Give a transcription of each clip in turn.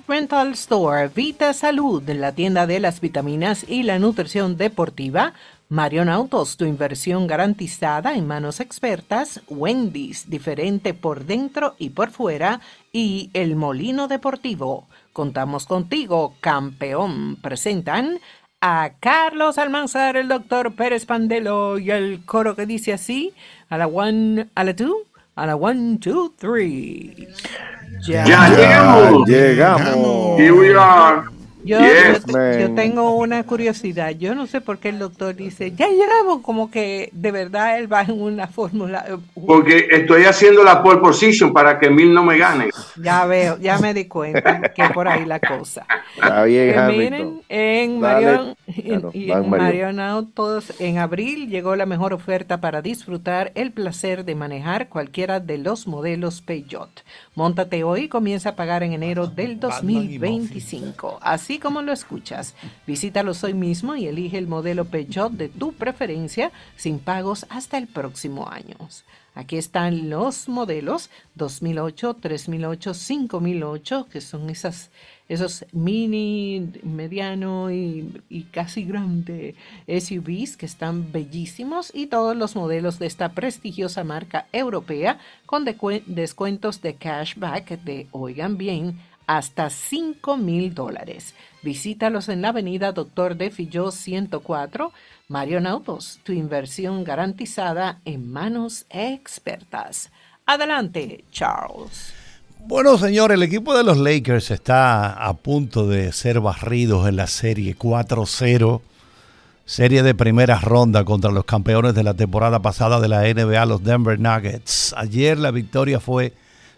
Rental Store, Vita Salud, la tienda de las vitaminas y la nutrición deportiva, Marion Autos, tu inversión garantizada en manos expertas, Wendy's, diferente por dentro y por fuera, y El Molino Deportivo. Contamos contigo, campeón. Presentan a Carlos Almanzar, el doctor Pérez Pandelo y el coro que dice así, a la one, a la two, a la 1, 2, 3. Ya llegamos. Here we are. Yo tengo una curiosidad. Yo no sé por qué el doctor dice, ya llegamos, como que de verdad él va en una fórmula. Porque estoy haciendo la pole position para que Emil no me gane. Ya veo, ya me di cuenta que por ahí la cosa. Está bien, miren, en Marion Autos, en abril llegó la mejor oferta para disfrutar el placer de manejar cualquiera de los modelos Peugeot. Móntate hoy y comienza a pagar en enero del 2025. Así como lo escuchas, visítalos hoy mismo y elige el modelo Peugeot de tu preferencia sin pagos hasta el próximo año. Aquí están los modelos 2008, 3008, 5008, que son esos mini, mediano y casi grande SUVs que están bellísimos, y todos los modelos de esta prestigiosa marca europea con descuentos de cashback de, oigan bien, hasta $5,000. Visítalos en la avenida Doctor de Filló 104. Marion Autos, tu inversión garantizada en manos expertas. Adelante, Charles. Bueno, señor, el equipo de los Lakers está a punto de ser barridos en la serie 4-0. Serie de primera ronda contra los campeones de la temporada pasada de la NBA, los Denver Nuggets. Ayer la victoria fue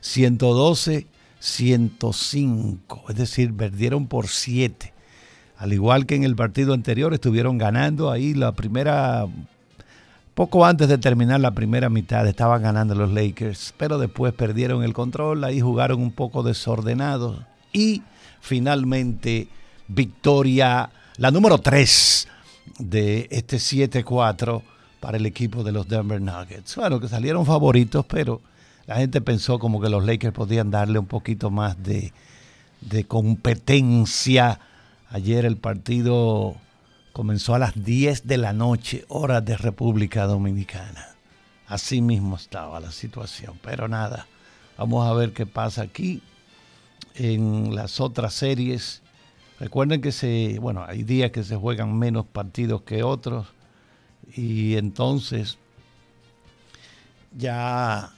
112-105, es decir, perdieron por 7. Al igual que en el partido anterior, estuvieron ganando ahí la primera, poco antes de terminar la primera mitad, estaban ganando los Lakers, pero después perdieron el control, ahí jugaron un poco desordenados y finalmente victoria, la número 3 de este 7-4 para el equipo de los Denver Nuggets. Bueno, que salieron favoritos, pero la gente pensó como que los Lakers podían darle un poquito más de competencia. Ayer el partido comenzó a las 10 de la noche, hora de República Dominicana. Así mismo estaba la situación, pero nada, vamos a ver qué pasa aquí en las otras series. Recuerden que hay días que se juegan menos partidos que otros, y entonces ya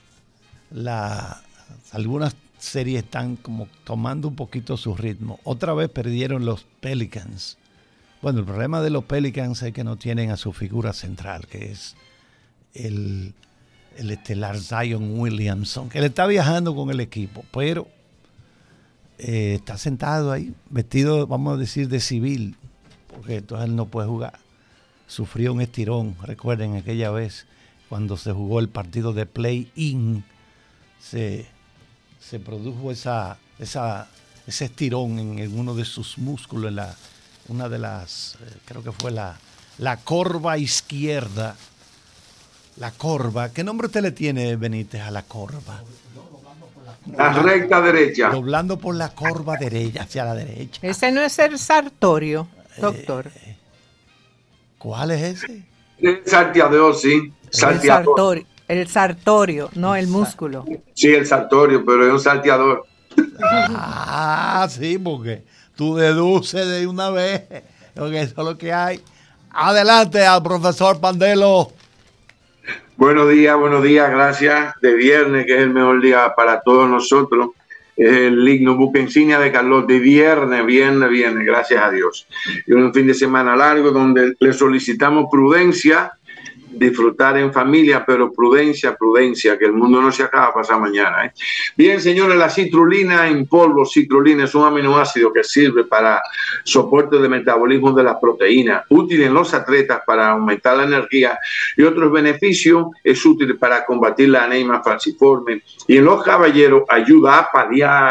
algunas series están como tomando un poquito su ritmo. Otra vez perdieron los Pelicans. Bueno, el problema de los Pelicans es que no tienen a su figura central, que es el estelar Zion Williamson, que le está viajando con el equipo, pero está sentado ahí, vestido, vamos a decir, de civil, porque entonces él no puede jugar. Sufrió un estirón, recuerden aquella vez cuando se jugó el partido de play-in, se produjo ese estirón en uno de sus músculos, una de las, creo que fue la corva izquierda. La corva, ¿qué nombre usted le tiene, Benítez, a la corva? La recta derecha. Doblando por la corva derecha, hacia la derecha. Ese no es el sartorio, doctor. ¿Cuál es ese? El salteador, sí. Salteador. El sartorio, no el músculo. Sí, el sartorio, pero es un salteador. Ah, sí, porque tú deduces de una vez, porque eso es lo que hay. Adelante al profesor Pandelo. Buenos días, gracias. De viernes, que es el mejor día para todos nosotros. Es el ligno buque insignia de Carlos, de viernes, gracias a Dios. Y un fin de semana largo donde le solicitamos prudencia, disfrutar en familia, pero prudencia, que el mundo no se acaba pasar mañana. Bien, señores, la citrulina en polvo. Citrulina es un aminoácido que sirve para soporte de metabolismo de las proteínas, útil en los atletas para aumentar la energía y otros beneficios. Es útil para combatir la anemia falciforme, y en los caballeros ayuda a paliar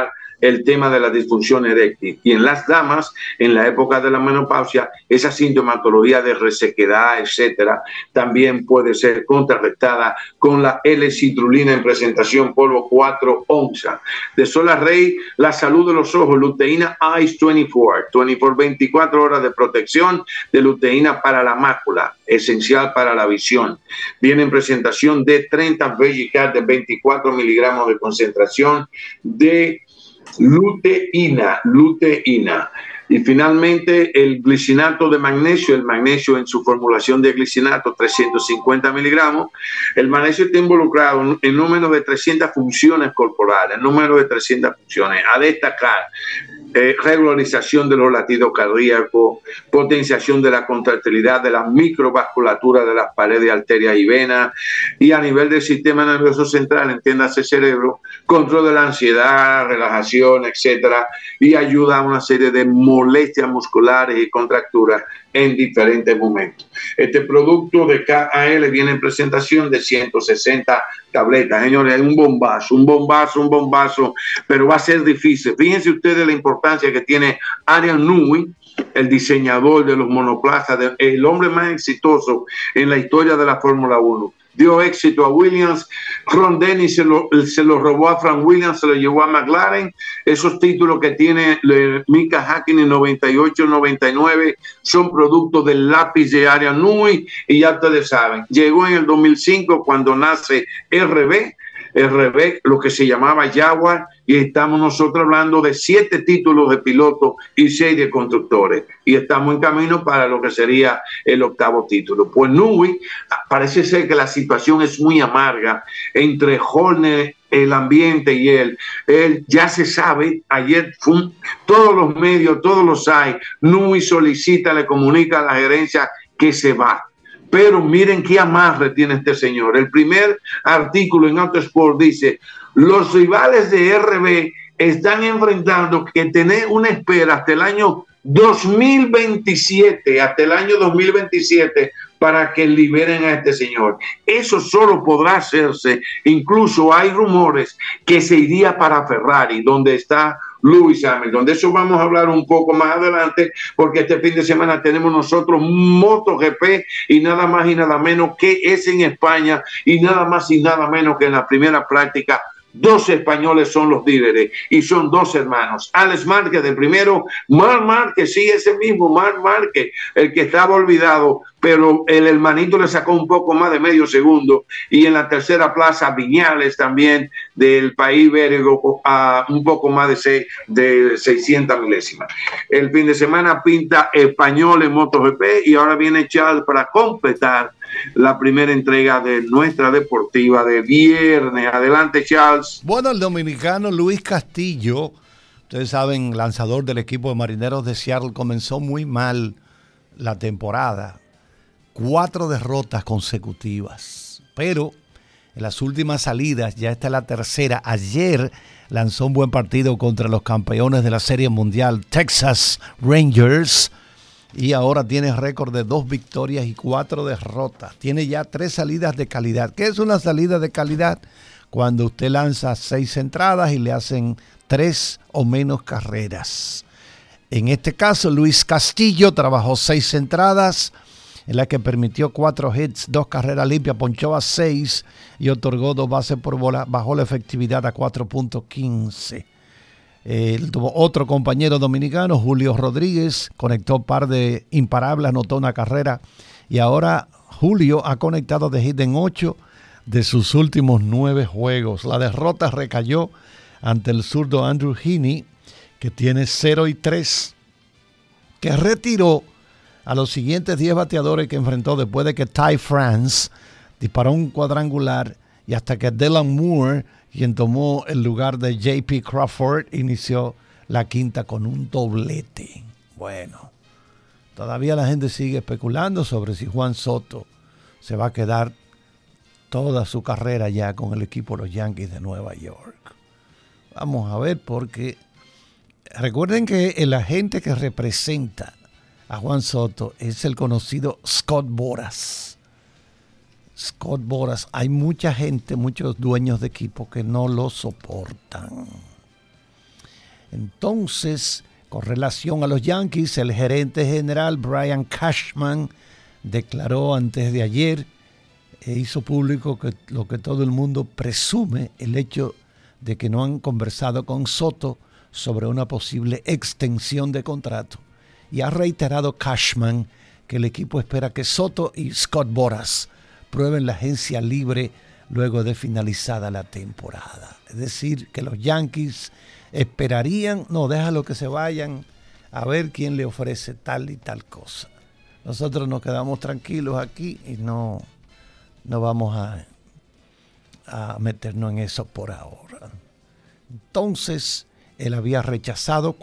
el tema de la disfunción eréctil. Y en las damas, en la época de la menopausia, esa sintomatología de resequedad, etcétera, también puede ser contrarrestada con la L-citrulina en presentación polvo 4 onzas. De Solarrey, la salud de los ojos, luteína Eyes 24 horas de protección de luteína para la mácula, esencial para la visión. Viene en presentación de 30 Vegicat de 24 miligramos de concentración de luteína. Y finalmente el glicinato de magnesio, el magnesio en su formulación de glicinato, 350 miligramos. El magnesio está involucrado en no menos de 300 funciones corporales, A destacar, regularización de los latidos cardíacos, potenciación de la contractilidad de la microvasculatura de las paredes, arterias y venas, y a nivel del sistema nervioso central, entiéndase cerebro, control de la ansiedad, relajación, etcétera, y ayuda a una serie de molestias musculares y contracturas en diferentes momentos. Este producto de KAL viene en presentación de 160 tabletas. Señores, un bombazo, pero va a ser difícil. Fíjense ustedes la importancia que tiene Adrian Newey, el diseñador de los monoplazas, el hombre más exitoso en la historia de la Fórmula 1. Dio éxito a Williams. Ron Dennis se lo robó a Frank Williams, se lo llevó a McLaren. Esos títulos que tiene Mika Hakkinen 98-99 son productos del lápiz de Adrian Newey, y ya ustedes saben, llegó en el 2005 cuando nace RB, lo que se llamaba Jaguar, y estamos nosotros hablando de 7 títulos de piloto y 6 de constructores, y estamos en camino para lo que sería el 8º título. Pues Newey, parece ser que la situación es muy amarga entre Horner, el ambiente y él ya se sabe. Ayer todos los medios, todos los hay, Newey solicita, le comunica a la gerencia que se va. Pero miren qué amarre tiene este señor. El primer artículo en Autosport dice: los rivales de RB están enfrentando que tener una espera hasta el año 2027, para que liberen a este señor. Eso solo podrá hacerse, incluso hay rumores que se iría para Ferrari, donde está Lewis Hamilton. De eso vamos a hablar un poco más adelante, porque este fin de semana tenemos nosotros MotoGP, y nada más y nada menos que es en España, y nada más y nada menos que en la primera práctica 2 españoles son los líderes, y son 2 hermanos. Alex Márquez de primero, Marc Márquez, sí, ese mismo Marc Márquez, el que estaba olvidado, pero el hermanito le sacó un poco más de medio segundo. Y en la tercera plaza, Viñales también, del país belga, a un poco más de 600 milésimas. El fin de semana pinta español en MotoGP, y ahora viene Charles para completar la primera entrega de nuestra deportiva de viernes. Adelante, Charles. Bueno, el dominicano Luis Castillo, ustedes saben, lanzador del equipo de Marineros de Seattle, comenzó muy mal la temporada. 4 derrotas consecutivas, pero en las últimas salidas, ya está la tercera. Ayer lanzó un buen partido contra los campeones de la Serie Mundial, Texas Rangers, y ahora tiene récord de 2 victorias y 4 derrotas. Tiene ya 3 salidas de calidad. ¿Qué es una salida de calidad? Cuando usted lanza 6 entradas y le hacen 3 o menos carreras. En este caso, Luis Castillo trabajó 6 entradas, en la que permitió 4 hits, 2 carreras limpias, ponchó a 6 y otorgó 2 bases por bola, bajó la efectividad a 4.15. Él tuvo otro compañero dominicano, Julio Rodríguez, conectó par de imparables, anotó una carrera, y ahora Julio ha conectado de hit en 8 de sus últimos 9 juegos. La derrota recayó ante el zurdo Andrew Heaney, que tiene 0-3, que retiró a los siguientes 10 bateadores que enfrentó después de que Ty France disparó un cuadrangular, y hasta que Dylan Moore, quien tomó el lugar de J.P. Crawford, inició la quinta con un doblete. Bueno, todavía la gente sigue especulando sobre si Juan Soto se va a quedar toda su carrera ya con el equipo de los Yankees de Nueva York. Vamos a ver, porque recuerden que el agente que representa a Juan Soto es el conocido Scott Boras. Scott Boras, hay mucha gente, muchos dueños de equipo que no lo soportan. Entonces, con relación a los Yankees, el gerente general Brian Cashman declaró antes de ayer e hizo público que lo que todo el mundo presume, el hecho de que no han conversado con Soto sobre una posible extensión de contrato. Y ha reiterado Cashman que el equipo espera que Soto y Scott Boras prueben la agencia libre luego de finalizada la temporada. Es decir, que los Yankees esperarían, no, déjalo que se vayan a ver quién le ofrece tal y tal cosa. Nosotros nos quedamos tranquilos aquí y no vamos a meternos en eso por ahora. Entonces, él había rechazado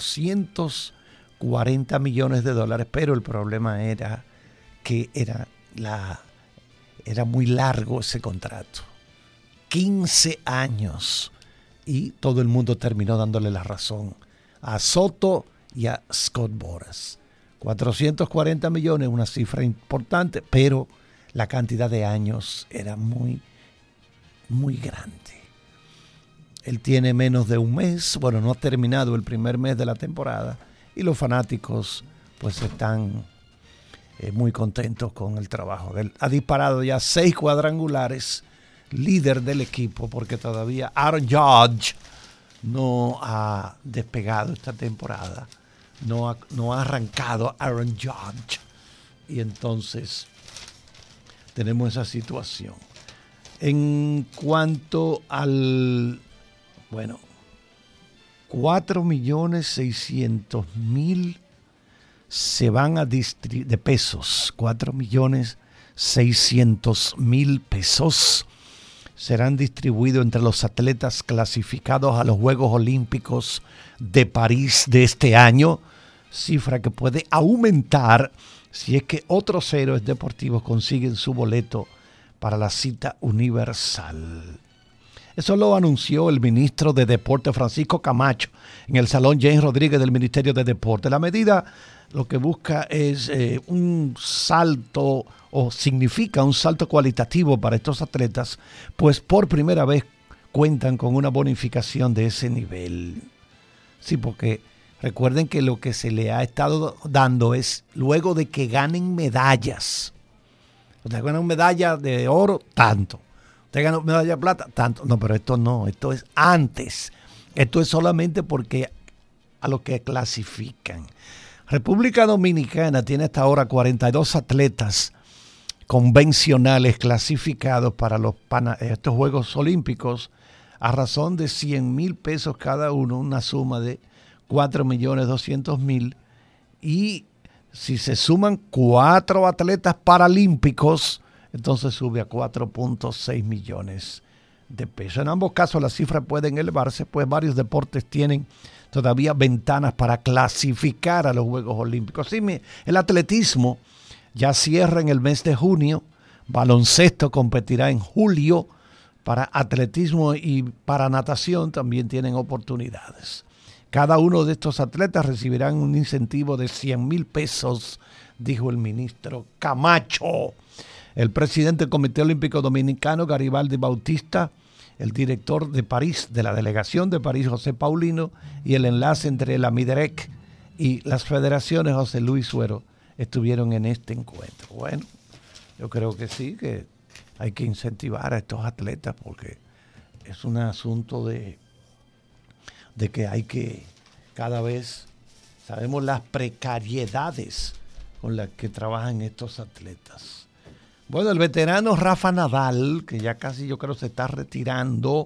$440 millones, pero el problema era que era muy largo ese contrato. 15 años. Y todo el mundo terminó dándole la razón a Soto y a Scott Boras. 440 millones, una cifra importante, pero la cantidad de años era muy, muy grande. Él tiene menos de un mes, bueno, no ha terminado el primer mes de la temporada y los fanáticos pues están muy contentos con el trabajo. Él ha disparado ya 6 cuadrangulares, líder del equipo, porque todavía Aaron Judge no ha despegado esta temporada, no ha arrancado Aaron Judge, y entonces tenemos esa situación. En cuanto al, 4.600.000 se van a distribuir de pesos, 4.600.000 pesos serán distribuidos entre los atletas clasificados a los Juegos Olímpicos de París de este año, cifra que puede aumentar si es que otros héroes deportivos consiguen su boleto para la cita universal. Eso lo anunció el ministro de Deporte Francisco Camacho en el Salón James Rodríguez del Ministerio de Deporte. La medida lo que busca es un salto, o significa un salto cualitativo para estos atletas, pues por primera vez cuentan con una bonificación de ese nivel. Sí, porque recuerden que lo que se le ha estado dando es luego de que ganen medallas. Usted gana una medalla de oro, tanto. Usted gana una medalla de plata, tanto. No, pero esto no, esto es antes. Esto es solamente porque a lo que clasifican. República Dominicana tiene hasta ahora 42 atletas convencionales clasificados para estos Juegos Olímpicos a razón de 100.000 pesos cada uno, una suma de 4.200.000. Y si se suman 4 atletas paralímpicos, entonces sube a 4.6 millones de pesos. En ambos casos las cifras pueden elevarse, pues varios deportes tienen todavía ventanas para clasificar a los Juegos Olímpicos. Sí, el atletismo ya cierra en el mes de junio, baloncesto competirá en julio, para atletismo y para natación también tienen oportunidades. Cada uno de estos atletas recibirán un incentivo de 100.000 pesos, dijo el ministro Camacho. El presidente del Comité Olímpico Dominicano, Garibaldi Bautista, el director de París, de la delegación de París, José Paulino, y el enlace entre la MIDEREC y las federaciones, José Luis Suero, estuvieron en este encuentro. Bueno, yo creo que sí, que hay que incentivar a estos atletas porque es un asunto de que hay que cada vez, sabemos las precariedades con las que trabajan estos atletas. Bueno, el veterano Rafa Nadal, que ya casi yo creo se está retirando,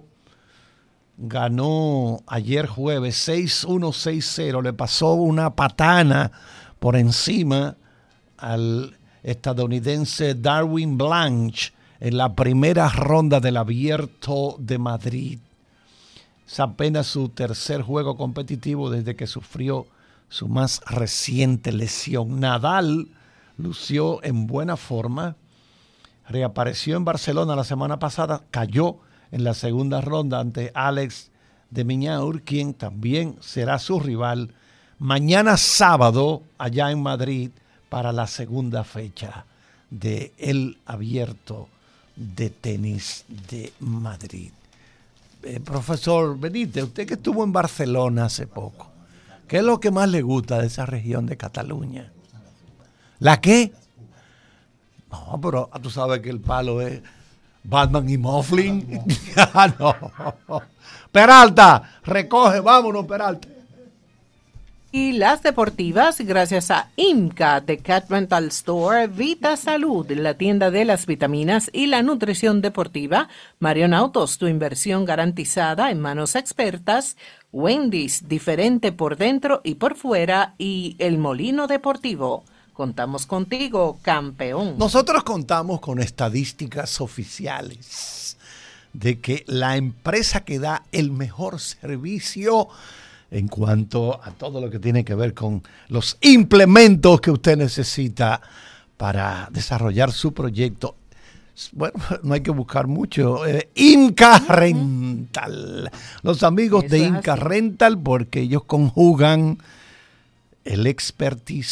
ganó ayer jueves 6-1, 6-0, le pasó una patana por encima al estadounidense Darwin Blanche en la primera ronda del Abierto de Madrid. Es apenas su tercer juego competitivo desde que sufrió su más reciente lesión. Nadal lució en buena forma, reapareció en Barcelona la semana pasada, cayó en la segunda ronda ante Alex de Minaur, quien también será su rival mañana sábado allá en Madrid para la segunda fecha del Abierto de Tenis de Madrid. profesor Benítez, usted que estuvo en Barcelona hace poco, ¿qué es lo que más le gusta de esa región de Cataluña? ¿La qué? No, pero tú sabes que el palo es Batman y Mifflin. No. Peralta, recoge, vámonos, Peralta. Y las deportivas, gracias a IMCA de Cat Rental Store, Vita Salud, la tienda de las vitaminas y la nutrición deportiva, Marion Autos, tu inversión garantizada en manos expertas, Wendy's, diferente por dentro y por fuera, y El Molino Deportivo. Contamos contigo, campeón. Nosotros contamos con estadísticas oficiales de que la empresa que da el mejor servicio en cuanto a todo lo que tiene que ver con los implementos que usted necesita para desarrollar su proyecto. Bueno, no hay que buscar mucho. Inca Rental. Los amigos de Inca Rental, porque ellos conjugan el expertise